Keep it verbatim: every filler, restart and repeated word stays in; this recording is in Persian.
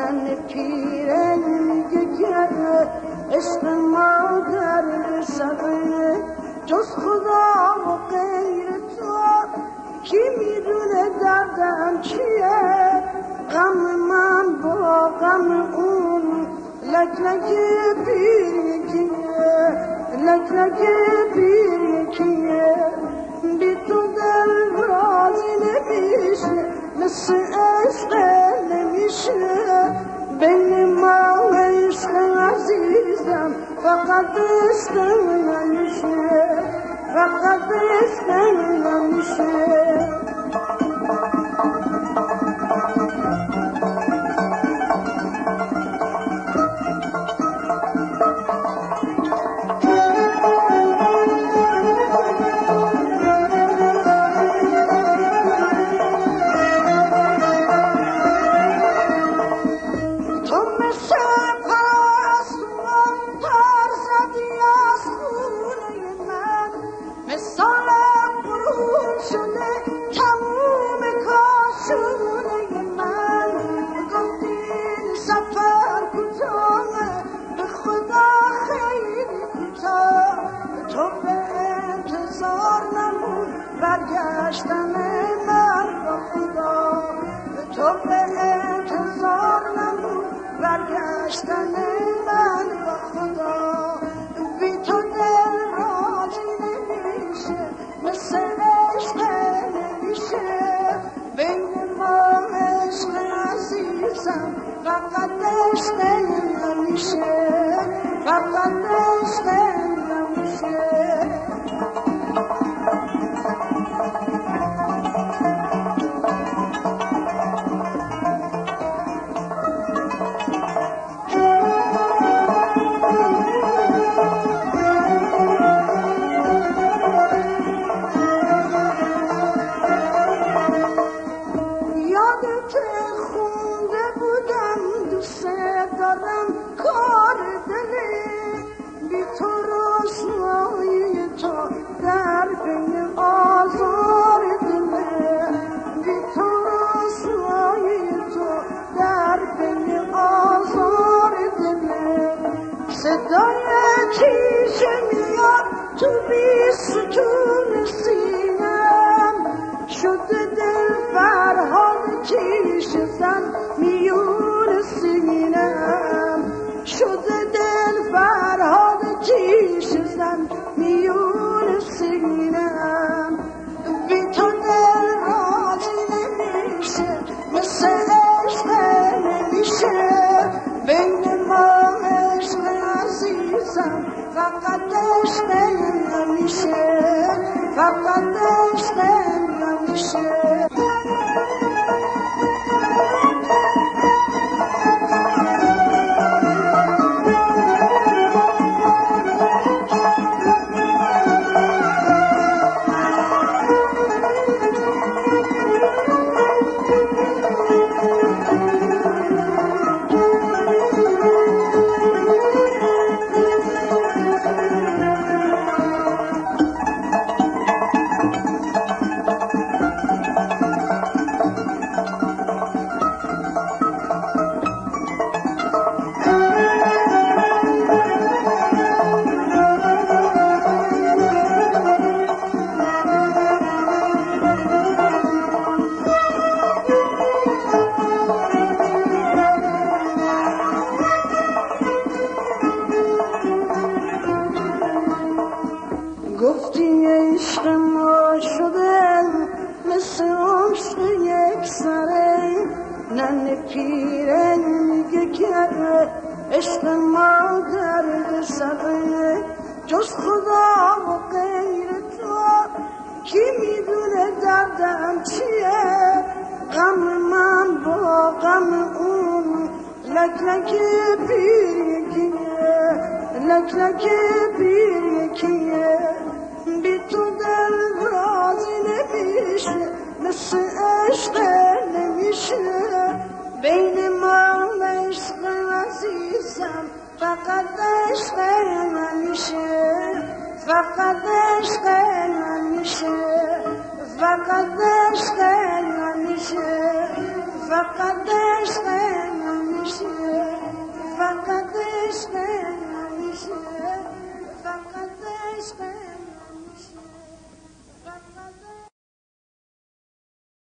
نن پیره میگه که عشق ما در سقه جز خدا و غیر تو کی میدونه دردم چیه غم من با غم اون لک لک پیر یکیه لک لک پیر یکیه بی تو دل راضی نمیشه مثل عشق نمیشه بین ما و عشق عزیزم فقط عشق نمیشه فقط عشق نمیشه برگشتن من با خدا تو به انتظار نمون برگشتن من با خدا بی تو دل راضی نمیشه مثل عشق نمیشه بین ما عشق عزیزم فقط عشق نمیشه فقط عشق نمیشه کار دلی بی تو رسوایی تو در بین آزار دلی بی تو رسوایی تو در بین آزار دلی صدای تیشه میاد تو بی ستون سینم شده دل فرهاد تیشه زن میون سینم شده دل فرهاد تیش زن میون سینم بی تو دل راضی نمیشه مثل عشق نمیشه بین ما عشق عزیزم فقط عشق نمیشه فقط عشق نمیشه گفتی عشق ما شده مثل عشق یک سره نن پیره میگه که عشق ما درد سره جز خدا و غیر تو کی میدونه دردم چیه غم من با غم اون لک لک پیر یکیه لک لک پیر یکیه بی تو دل راضی نمیشه مثل عشق نمیشه بین ما و عشق عزیزم فقط عشق نمیشه فقط عشق نمیشه فقط عشق نمیشه فقط عشق